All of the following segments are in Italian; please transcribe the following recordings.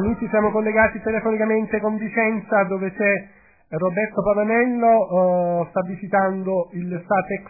Amici, siamo collegati telefonicamente con Vicenza, dove c'è Roberto Pavanello, sta visitando il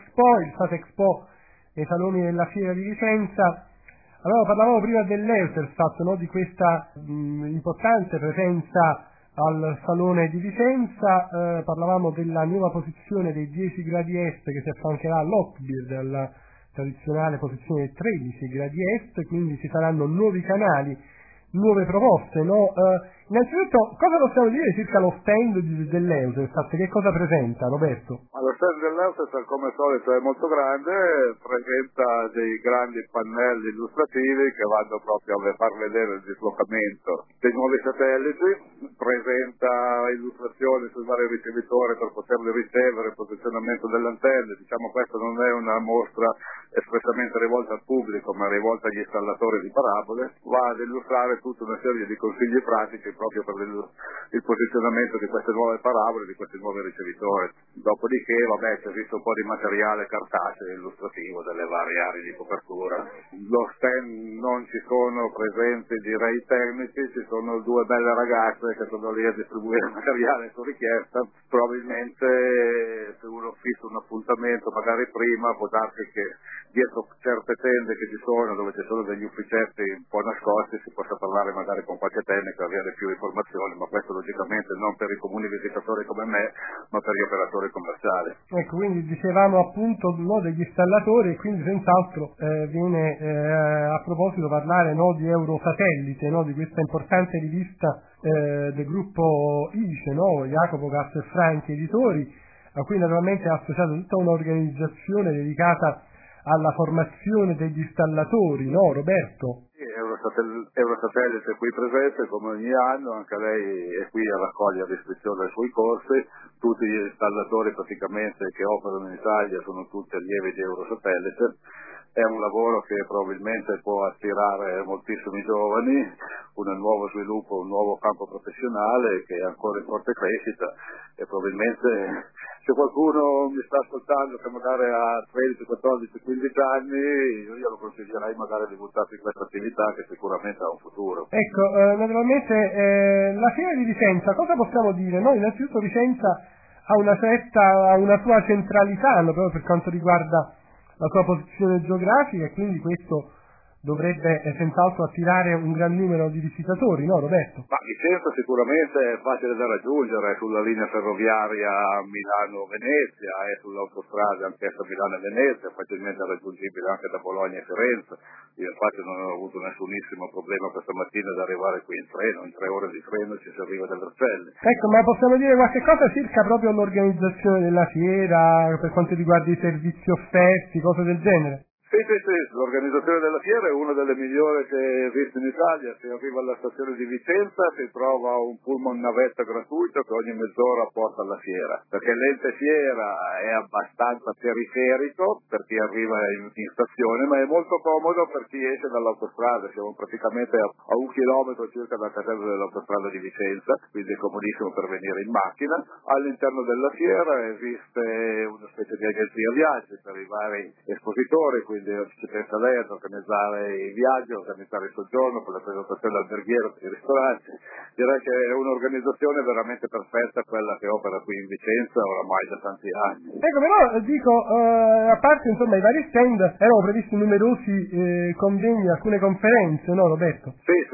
Satexpo nei saloni della Fiera di Vicenza. Allora, parlavamo prima dell'Eutelsat, no? Di questa importante presenza al Salone di Vicenza, parlavamo della nuova posizione dei 10 gradi est che si affiancherà all'Hotbird, alla tradizionale posizione 13 gradi est, quindi ci saranno nuovi canali, nuove proposte, no? Innanzitutto, cosa possiamo dire circa lo stand dell'Eutelsat? Che cosa presenta, Roberto? Lo stand dell'Eutelsat, come al solito, è molto grande, presenta dei grandi pannelli illustrativi che vanno proprio a far vedere il dislocamento dei nuovi satelliti, presenta illustrazioni sul vari ricevitori per poterli ricevere, il posizionamento delle antenne. Diciamo, questa non è una mostra espressamente rivolta al pubblico, ma rivolta agli installatori di parabole. Va ad illustrare tutta una serie di consigli pratici proprio per il posizionamento di queste nuove parabole, di questi nuovi ricevitori. Dopodiché, c'è visto un po' di materiale cartaceo illustrativo delle varie aree di copertura. Lo stand non ci sono presenti, direi, tecnici, ci sono due belle ragazze che sono lì a distribuire materiale su richiesta. Probabilmente, se uno fissa un appuntamento magari prima, può darsi che dietro certe tende che ci sono, dove ci sono degli ufficetti un po' nascosti, si possa parlare magari con qualche tecnico e avere più informazioni, ma questo logicamente non per i comuni visitatori come me, ma per gli operatori commerciali. Ecco, quindi dicevamo appunto, no, degli installatori, e quindi senz'altro viene a proposito parlare, no, di Eurosatellite, no, di questa importante rivista del gruppo ICE, no, Jacopo Castro e Franchi Editori, a cui naturalmente è associata tutta un'organizzazione dedicata alla formazione degli installatori, no, Roberto? Sì, Eurosatellite è qui presente come ogni anno, anche lei è qui a raccogliere iscrizioni ai suoi corsi. Tutti gli installatori praticamente che operano in Italia sono tutti allievi di Eurosatellite. È un lavoro che probabilmente può attirare moltissimi giovani, un nuovo sviluppo, un nuovo campo professionale che è ancora in forte crescita, e probabilmente se qualcuno mi sta ascoltando che magari ha 13, 14, 15 anni, io lo consiglierei magari di buttarsi in questa attività che sicuramente ha un futuro. Ecco, naturalmente la Fiera di Vicenza, cosa possiamo dire? Noi innanzitutto Vicenza ha una sua centralità, no, proprio per quanto riguarda la sua posizione geografica, e quindi questo dovrebbe senz'altro attirare un gran numero di visitatori, no, Roberto? Ma Vicenza sicuramente è facile da raggiungere, sulla linea ferroviaria Milano-Venezia e sull'autostrada anch'essa Milano-Venezia, facilmente raggiungibile anche da Bologna e Firenze. Io infatti non ho avuto nessunissimo problema questa mattina ad arrivare qui in treno, in 3 ore di treno ci si arriva da Vercelli. Ecco, ma possiamo dire qualche cosa circa proprio l'organizzazione della fiera, per quanto riguarda i servizi offerti, cose del genere? Sì, l'organizzazione della fiera è una delle migliori che esiste in Italia. Si arriva alla stazione di Vicenza, si trova un pullman navetta gratuito che ogni mezz'ora porta alla fiera, perché l'ente fiera è abbastanza periferico per chi arriva in stazione, ma è molto comodo per chi esce dall'autostrada. Siamo praticamente a 1 chilometro circa dal casello dell'autostrada di Vicenza, quindi è comodissimo per venire in macchina. All'interno della fiera esiste una specie di agenzia viaggi per i vari espositori, quindi ci pensa lei ad organizzare i viaggi, organizzare il soggiorno, per la prenotazione alberghiera, per i ristoranti. Direi che è un'organizzazione veramente perfetta quella che opera qui in Vicenza oramai da tanti anni. Ecco, però dico, a parte insomma i vari stand, erano previsti numerosi convegni, alcune conferenze, no, Roberto? Sì,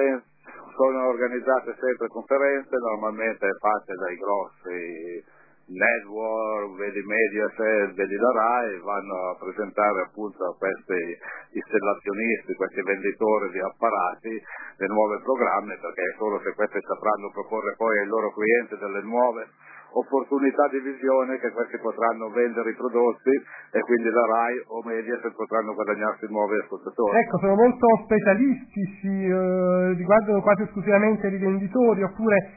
sono organizzate sempre conferenze, normalmente fatte dai grossi network, vedi Mediaset, vedi la Rai, vanno a presentare appunto a questi installazionisti, questi venditori di apparati, dei nuovi programmi, perché solo se questi sapranno proporre poi ai loro clienti delle nuove opportunità di visione che questi potranno vendere i prodotti, e quindi la Rai o Mediaset potranno guadagnarsi nuovi ascoltatori. Ecco, sono molto specialistici, riguardano quasi esclusivamente i rivenditori, oppure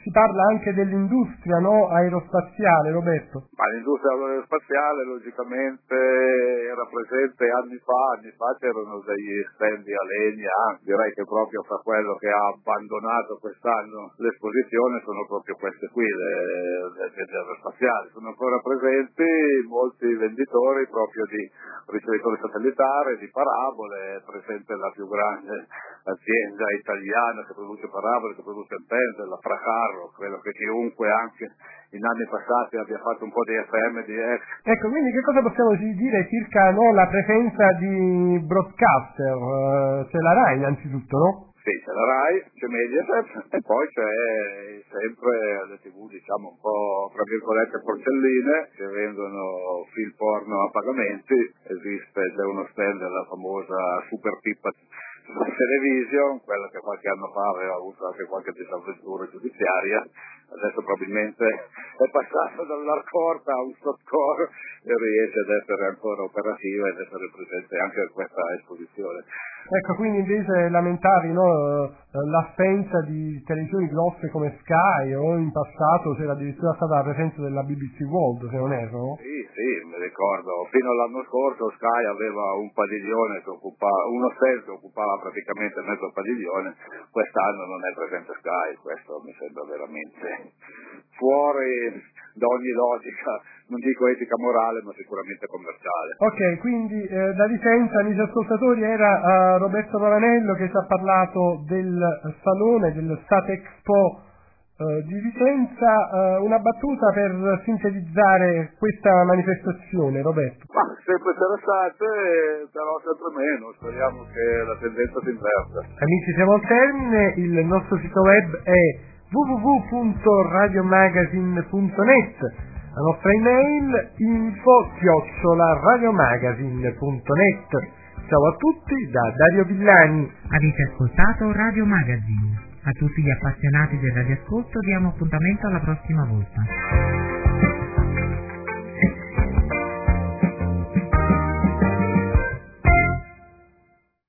si parla anche dell'industria, no, aerospaziale, Roberto. Ma l'industria aerospaziale logicamente era presente anni fa c'erano degli stand di Alenia, direi che proprio fra quello che ha abbandonato quest'anno l'esposizione sono proprio queste qui, le aerospaziali. Sono ancora presenti molti venditori proprio di ricevitori satellitari, di parabole, è presente la più grande azienda italiana che produce parabole, che produce antenne, la Fracarro, credo che chiunque anche in anni passati abbia fatto un po' di FM, di X. Ecco, quindi che cosa possiamo dire circa, no, la presenza di broadcaster? C'è la RAI innanzitutto, no? Sì, c'è la RAI, c'è Mediaset e poi c'è sempre le TV, diciamo un po' tra virgolette porcelline, che vendono film porno a pagamenti. C'è uno stand della famosa Super Pippa Television, quella che qualche anno fa aveva avuto anche qualche disavventura giudiziaria, adesso probabilmente è passata dall'hardcore a un softcore e riesce ad essere ancora operativa ed essere presente anche in questa esposizione. Ecco, quindi invece lamentavi, no, l'assenza di televisioni grosse come Sky, o in passato c'era addirittura stata la presenza della BBC World, se non erro, no? Sì, mi ricordo, fino all'anno scorso Sky aveva un padiglione uno stand che occupava praticamente mezzo padiglione, quest'anno non è presente Sky, questo mi sembra veramente fuori da ogni logica, non dico etica morale, ma sicuramente commerciale. Ok, quindi da Vicenza, amici ascoltatori, era Roberto Pavanello che ci ha parlato del salone, del Satexpo di Vicenza. Una battuta per sintetizzare questa manifestazione, Roberto. Ma sempre interessante, però sempre meno, speriamo che la tendenza si inverta. Amici, siamo al termine, il nostro sito web è www.radiomagazine.net, la nostra email info@radiomagazine.net. Ciao a tutti da Dario Villani. Avete ascoltato Radio Magazine. A tutti gli appassionati del radioascolto diamo appuntamento alla prossima volta.